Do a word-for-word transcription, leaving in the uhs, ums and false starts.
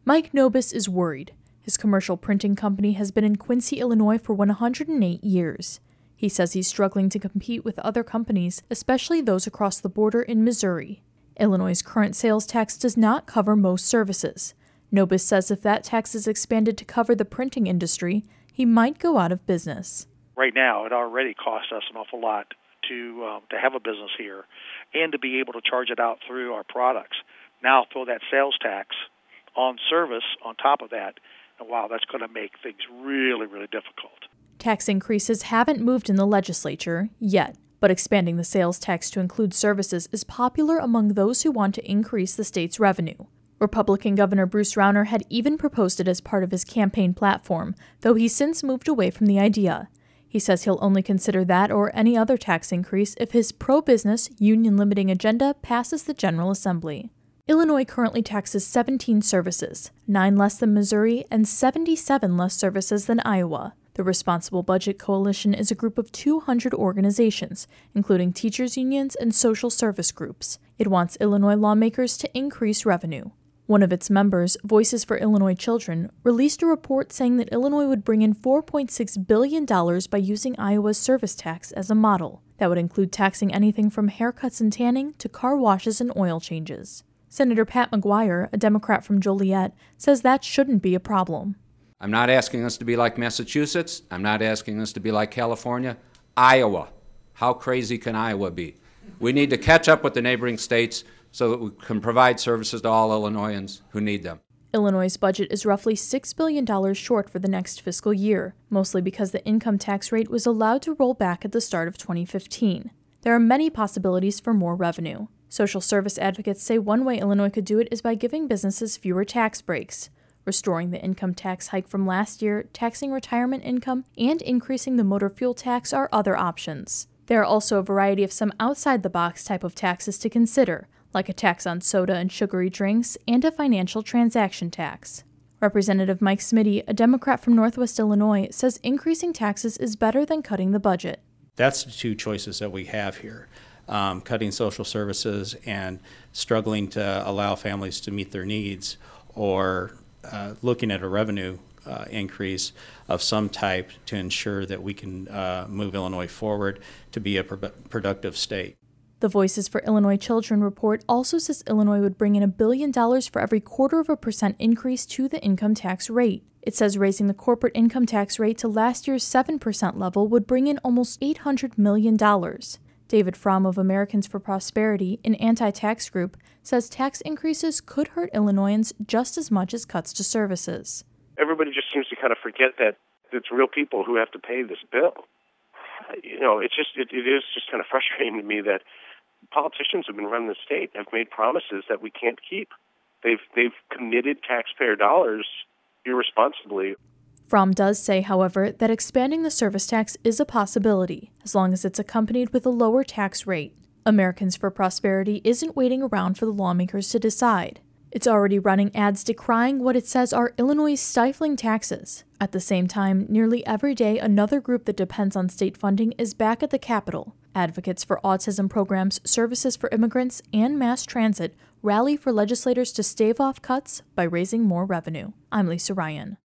Mike Nobis is worried. His commercial printing company has been in Quincy, Illinois for one hundred eight years. He says he's struggling to compete with other companies, especially those across the border in Missouri. Illinois' current sales tax does not cover most services. Nobis says if that tax is expanded to cover the printing industry, he might go out of business. Right now, it already costs us an awful lot to um, to have a business here and to be able to charge it out through our products. Now throw that sales tax on service on top of that, and wow, that's going to make things really, really difficult. Tax increases haven't moved in the legislature yet, but expanding the sales tax to include services is popular among those who want to increase the state's revenue. Republican Governor Bruce Rauner had even proposed it as part of his campaign platform, though he's since moved away from the idea. He says he'll only consider that or any other tax increase if his pro-business, union-limiting agenda passes the General Assembly. Illinois currently taxes seventeen services, nine less than Missouri and seventy-seven less services than Iowa. The Responsible Budget Coalition is a group of two hundred organizations, including teachers' unions and social service groups. It wants Illinois lawmakers to increase revenue. One of its members, Voices for Illinois Children, released a report saying that Illinois would bring in four point six billion dollars by using Iowa's service tax as a model. That would include taxing anything from haircuts and tanning to car washes and oil changes. Senator Pat McGuire, a Democrat from Joliet, says that shouldn't be a problem. I'm not asking us to be like Massachusetts. I'm not asking us to be like California. Iowa. How crazy can Iowa be? We need to catch up with the neighboring states so that we can provide services to all Illinoisans who need them. Illinois' budget is roughly six billion dollars short for the next fiscal year, mostly because the income tax rate was allowed to roll back at the start of twenty fifteen. There are many possibilities for more revenue. Social service advocates say one way Illinois could do it is by giving businesses fewer tax breaks. Restoring the income tax hike from last year, taxing retirement income, and increasing the motor fuel tax are other options. There are also a variety of some outside-the-box type of taxes to consider, like a tax on soda and sugary drinks and a financial transaction tax. Representative Mike Smitty, a Democrat from Northwest Illinois, says increasing taxes is better than cutting the budget. That's the two choices that we have here. Um, cutting social services and struggling to allow families to meet their needs, or Uh, looking at a revenue uh, increase of some type to ensure that we can uh, move Illinois forward to be a pro- productive state. The Voices for Illinois Children report also says Illinois would bring in a billion dollars for every quarter of a percent increase to the income tax rate. It says raising the corporate income tax rate to last year's seven percent level would bring in almost eight hundred million dollars. David Fromm of Americans for Prosperity, an anti-tax group, says tax increases could hurt Illinoisans just as much as cuts to services. Everybody just seems to kind of forget that it's real people who have to pay this bill. You know, it's just it, it is just kind of frustrating to me that politicians who've been running the state have made promises that we can't keep. They've they've committed taxpayer dollars irresponsibly. Fromm does say, however, that expanding the service tax is a possibility, as long as it's accompanied with a lower tax rate. Americans for Prosperity isn't waiting around for the lawmakers to decide. It's already running ads decrying what it says are Illinois' stifling taxes. At the same time, nearly every day, another group that depends on state funding is back at the Capitol. Advocates for autism programs, services for immigrants, and mass transit rally for legislators to stave off cuts by raising more revenue. I'm Lisa Ryan.